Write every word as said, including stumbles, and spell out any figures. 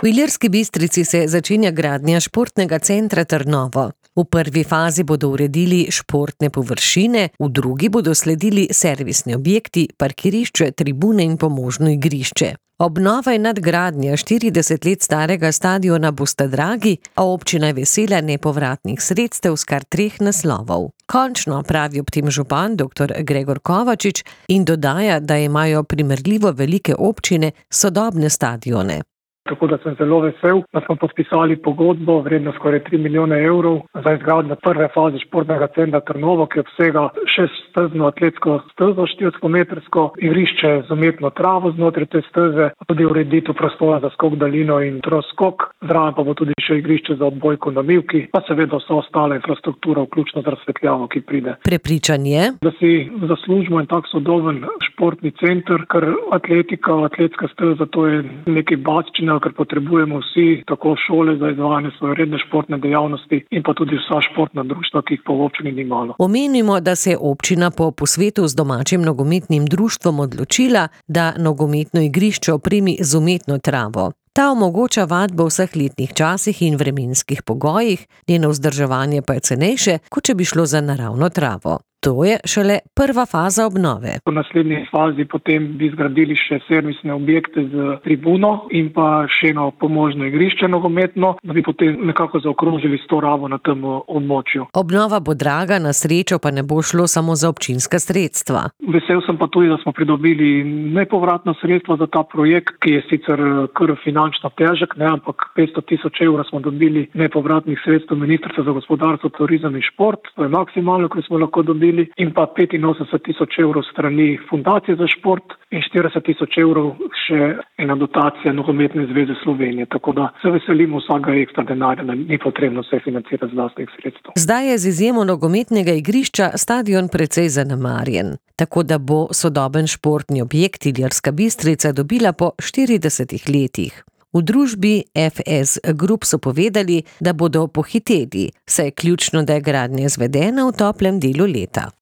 V Ilirski Bistrici se začenja gradnja športnega centra Trnovo. V prvi fazi bodo uredili športne površine, v drugi bodo sledili servisni objekti, parkirišče, tribune in pomožno igrišče. Obnova in nadgradnja štirideset let starega stadiona bosta dragi, a občina je vesela nepovratnih sredstev s kar treh naslovov. Končno, pravi ob tem župan doktor Gregor Kovačič in dodaja, da imajo primerljivo velike občine sodobne stadione. Tako da sem zelo vesel, da smo podpisali pogodbo vredno skoraj tri milijone evrov za izgradnjo prve faze športnega centra Trnovo, ki obsega šeststezno atletsko stezo, štiristo metrsko, igrišče z umetno travo znotraj te steze, tudi ureditev prostora za skok daljino in troskok, zraven pa bo tudi še igrišče za odbojko na mivki, pa seveda vsa ostala infrastruktura, vključno z razsvetljavo, ki pride. Prepričan je, da si zaslužimo en tak sodoben športni center, ker atletika, atletska steza, to je nekaj bazičnega, ker potrebujemo vsi, tako šole za izvajanje svoje redne športne dejavnosti in pa tudi vsa športna društva, ki jih pa v občini ni malo. Omenimo, da se je občina po posvetu z domačim nogometnim društvom odločila, da nogometno igrišče opremi z umetno travo. Ta omogoča vadbo v vseh letnih časih in vremenskih pogojih, njeno vzdrževanje pa je cenejše, kot če bi šlo za naravno travo. To je šele prva faza obnove. V naslednji fazi potem bi zgradili še servisne objekte z tribuno in pa še eno pomožno igrišče nogometno, da bi potem nekako zaokrožili s to ravo na tem območju. Obnova bo draga, na srečo pa ne bo šlo samo za občinska sredstva. Vesel sem pa tudi, da smo pridobili nepovratna sredstva za ta projekt, ki je sicer kar finančno težek, ne, ampak petsto tisoč evrov smo dobili nepovratnih sredstev Ministrstva za gospodarstvo, turizem in šport. To je maksimalno, kar smo lahko dobili. In pa petinosemdeset tisoč evrov strani Fundacije za šport in štirideset tisoč evrov še ena dotacija Nogometne zveze Slovenije. Tako da se veselimo vsega ekstra denarja, da ni potrebno vse financirati z lastnih sredstev. Zdaj je z izjemo nogometnega igrišča stadion precej zanemarjen. Tako da bo sodoben športni objekt Ilirska Bistrica dobila po štiridesetih letih. V družbi F S Group so povedali, da bodo pohiteli, saj je ključno, da je gradnja izvedena v toplem delu leta.